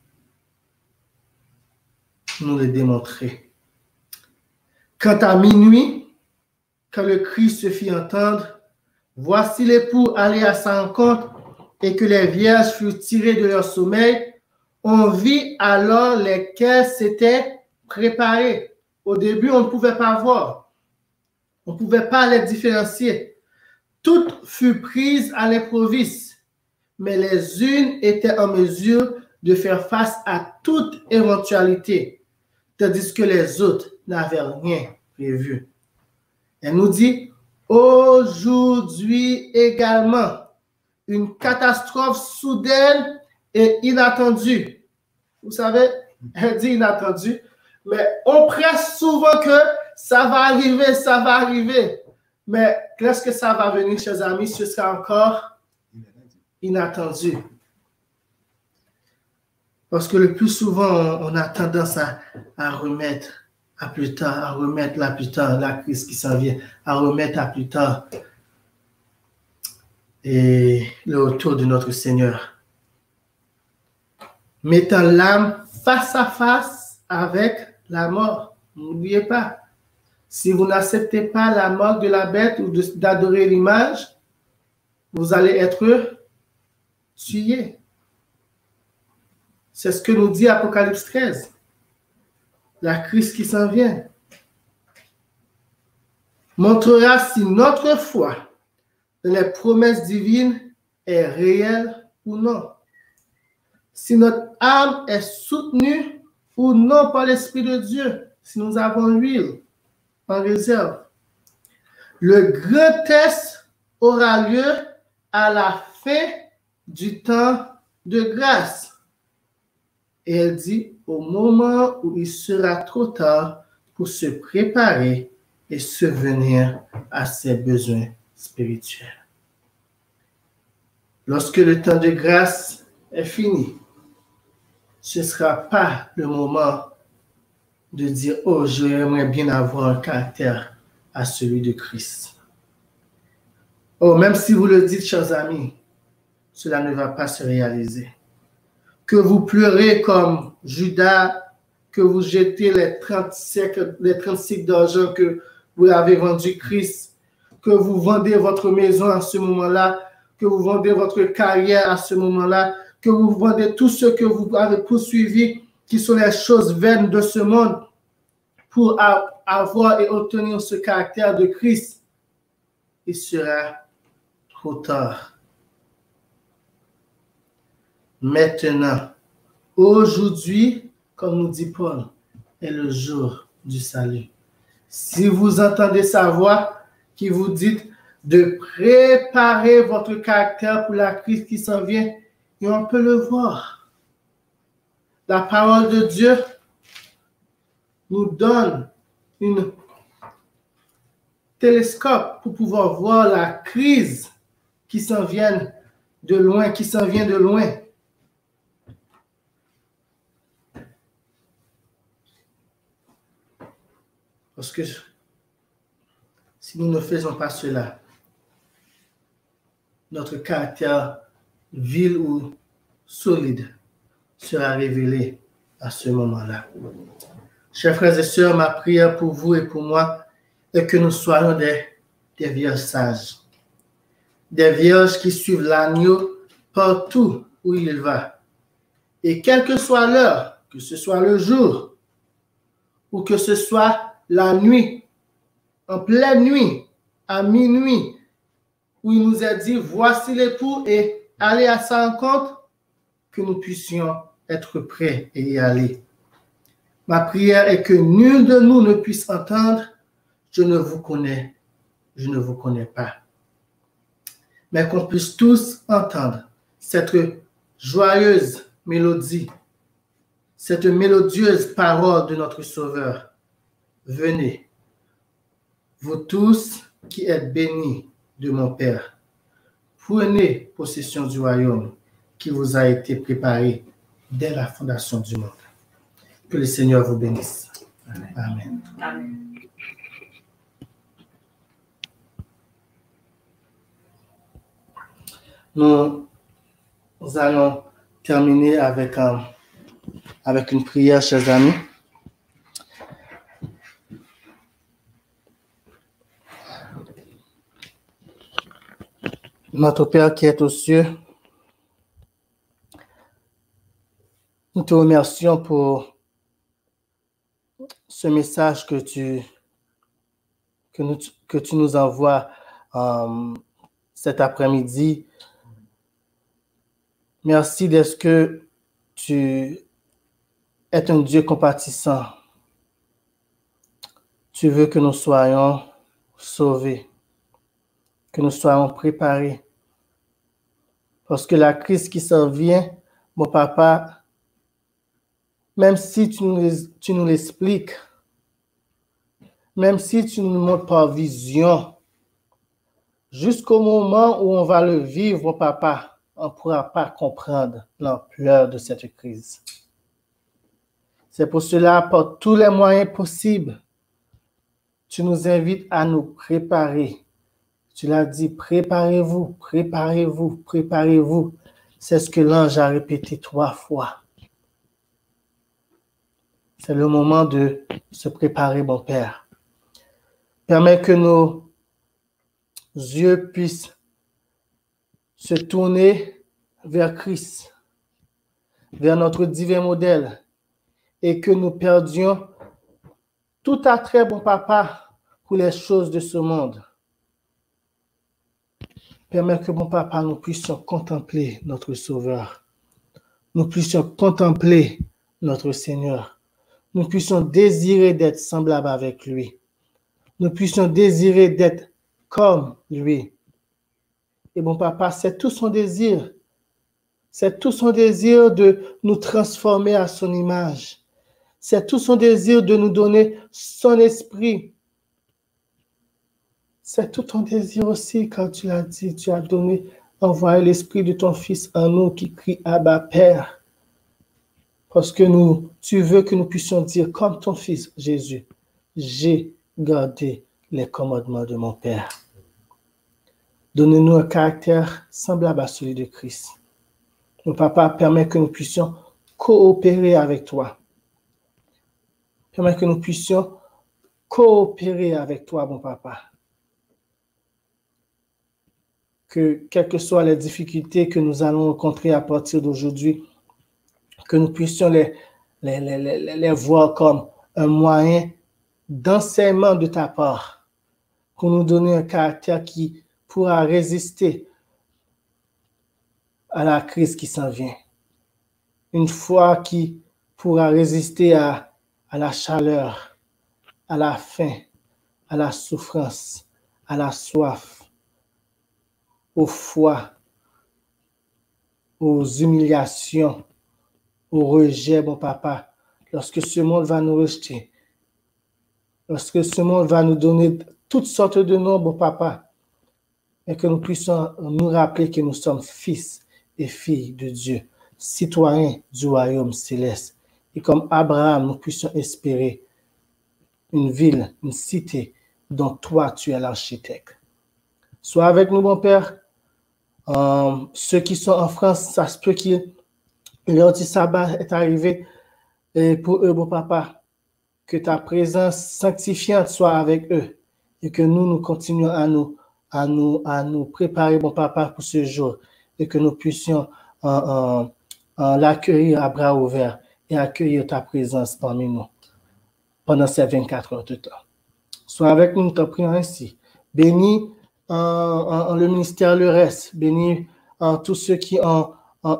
nous le démontrer. Quant à minuit, quand le cri se fit entendre, voici l'époux allait à sa rencontre et que les vierges furent tirées de leur sommeil. On vit alors lesquels s'étaient préparés. Au début, on ne pouvait pas voir. On ne pouvait pas les différencier. Toutes furent prises à l'improviste, mais les unes étaient en mesure de faire face à toute éventualité, tandis que les autres n'avaient rien prévu. Elle nous dit, aujourd'hui également, une catastrophe soudaine et inattendue. Vous savez, elle dit inattendue, mais on presse souvent que ça va arriver. Mais lorsque ça va venir, chers amis, ce sera encore inattendu. Parce que le plus souvent, on a tendance à remettre à plus tard, à remettre là plus tard, la crise qui s'en vient, à remettre à plus tard. Et le retour de notre Seigneur. Mettant l'âme face à face avec la mort. N'oubliez pas, si vous n'acceptez pas la mort de la bête ou d'adorer l'image, vous allez être tués. C'est ce que nous dit Apocalypse 13. La crise qui s'en vient montrera si notre foi dans les promesses divines est réelle ou non. Si notre âme est soutenue ou non par l'Esprit de Dieu, si nous avons l'huile en réserve. Le grand test aura lieu à la fin du temps de grâce. Et elle dit, au moment où il sera trop tard pour se préparer et subvenir à ses besoins spirituels. Lorsque le temps de grâce est fini, ce ne sera pas le moment de dire, oh, j'aimerais bien avoir un caractère à celui de Christ. Oh, même si vous le dites, chers amis, cela ne va pas se réaliser. Que vous pleurez comme Judas, que vous jetez les 30 cycles d'argent que vous avez vendu Christ, que vous vendez votre maison à ce moment-là, que vous vendez votre carrière à ce moment-là, que vous vendez tout ce que vous avez poursuivi, qui sont les choses vaines de ce monde, pour avoir et obtenir ce caractère de Christ, il sera trop tard. Maintenant, aujourd'hui, comme nous dit Paul, est le jour du salut. Si vous entendez sa voix qui vous dit de préparer votre caractère pour la crise qui s'en vient, et on peut le voir. La parole de Dieu nous donne un télescope pour pouvoir voir la crise qui s'en vient de loin, Parce que si nous ne faisons pas cela, notre caractère vil ou solide sera révélé à ce moment-là. Chers frères et sœurs, ma prière pour vous et pour moi est que nous soyons des vierges sages, des vierges qui suivent l'agneau partout où il va. Et quelle que soit l'heure, que ce soit le jour ou que ce soit la nuit, en pleine nuit, à minuit, où il nous a dit, voici l'époux et allez à sa rencontre, que nous puissions être prêts et y aller. Ma prière est que nul de nous ne puisse entendre, je ne vous connais pas. Mais qu'on puisse tous entendre cette joyeuse mélodie, cette mélodieuse parole de notre Sauveur. Venez, vous tous qui êtes bénis de mon Père, prenez possession du royaume qui vous a été préparé dès la fondation du monde. Que le Seigneur vous bénisse. Amen. Amen. Amen. Nous allons terminer avec une prière, chers amis. Notre Père qui est aux cieux, nous te remercions pour ce message que tu nous envoies cet après-midi. Merci d'être que tu es un Dieu compatissant. Tu veux que nous soyons sauvés, que nous soyons préparés. Parce que la crise qui s'en vient, mon papa, même si tu nous l'expliques, même si tu nous montres par vision, jusqu'au moment où on va le vivre, mon papa, on ne pourra pas comprendre l'ampleur de cette crise. C'est pour cela, par tous les moyens possibles, tu nous invites à nous préparer. Tu l'as dit, préparez-vous, préparez-vous, préparez-vous. C'est ce que l'ange a répété 3 fois. C'est le moment de se préparer, mon Père. Permets que nos yeux puissent se tourner vers Christ, vers notre divin modèle, et que nous perdions tout attrait, bon papa, pour les choses de ce monde. Permets que, mon papa, nous puissions contempler notre Sauveur. Nous puissions contempler notre Seigneur. Nous puissions désirer d'être semblables avec lui. Nous puissions désirer d'être comme lui. Et mon papa, c'est tout son désir. C'est tout son désir de nous transformer à son image. C'est tout son désir de nous donner son esprit. C'est tout ton désir aussi, quand tu l'as dit, tu as envoyé l'esprit de ton Fils en nous qui crie Abba Père. Parce que tu veux que nous puissions dire comme ton Fils Jésus, j'ai gardé les commandements de mon Père. Donne-nous un caractère semblable à celui de Christ. Mon papa, permet que nous puissions coopérer avec toi. Permet que nous puissions coopérer avec toi, mon papa. Que quelles que soient les difficultés que nous allons rencontrer à partir d'aujourd'hui, que nous puissions les voir comme un moyen d'enseignement de ta part, pour nous donner un caractère qui pourra résister à la crise qui s'en vient. Une foi qui pourra résister à la chaleur, à la faim, à la souffrance, à la soif, au froid, aux humiliations, au rejet, mon papa, lorsque ce monde va nous rejeter, lorsque ce monde va nous donner toutes sortes de noms, mon papa, et que nous puissions nous rappeler que nous sommes fils et filles de Dieu, citoyens du royaume céleste. Et comme Abraham, nous puissions espérer une ville, une cité dont toi, tu es l'architecte. Sois avec nous, mon Père. Ceux qui sont en France, ça se peut qu'ils leur dit sabbat est arrivé. Et pour eux, mon Papa, que ta présence sanctifiante soit avec eux et que nous continuions à nous préparer, mon Papa, pour ce jour et que nous puissions l'accueillir à bras ouverts et accueillir ta présence parmi nous pendant ces 24 heures de temps. Sois avec nous, nous t'en prions ainsi. Bénis le ministère Le Reste, bénis tous ceux qui ont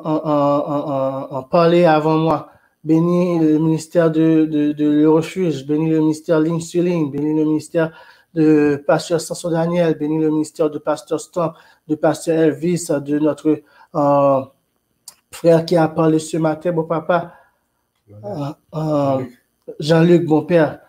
parlé avant moi, bénis le ministère de Le Refuge, bénis le ministère Ligne sur Ligne, bénis le ministère de Pasteur Samson Daniel, bénis le ministère de Pasteur Stomp, de Pasteur Elvis, de notre frère qui a parlé ce matin, mon papa, Jean-Luc, mon père,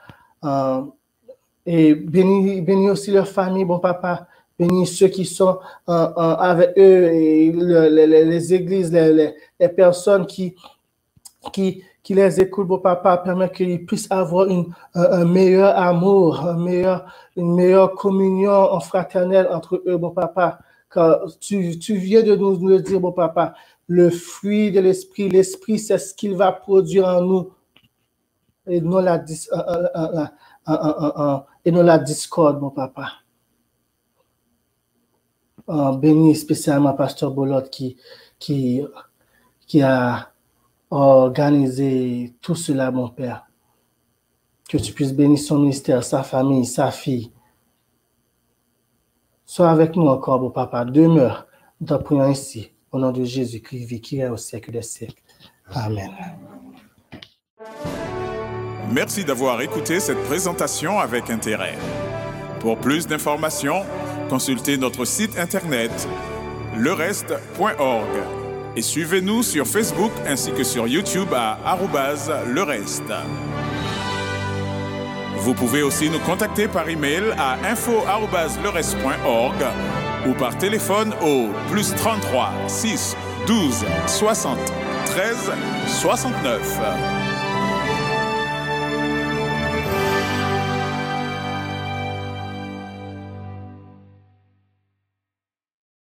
et bénis aussi leur famille, mon papa. Bénis ceux qui sont avec eux et les églises, les personnes qui les écoutent, mon papa, permet qu'ils puissent avoir un meilleur amour, une meilleure communion fraternelle entre eux, mon papa. Car tu viens de nous le dire, mon papa, le fruit de l'esprit, c'est ce qu'il va produire en nous et non la discorde, mon papa. Bénis spécialement Pasteur Bolot qui a organisé tout cela, mon Père. Que tu puisses bénir son ministère, sa famille, sa fille. Sois avec nous encore, mon Papa. Demeure. Nous t'en prions ainsi. Au nom de Jésus-Christ, qui est au siècle des siècles. Amen. Merci d'avoir écouté cette présentation avec intérêt. Pour plus d'informations, consultez notre site internet lereste.org et suivez-nous sur Facebook ainsi que sur YouTube à @lereste. Vous pouvez aussi nous contacter par email à info@lereste.org ou par téléphone au +33 6 12 60 13 69.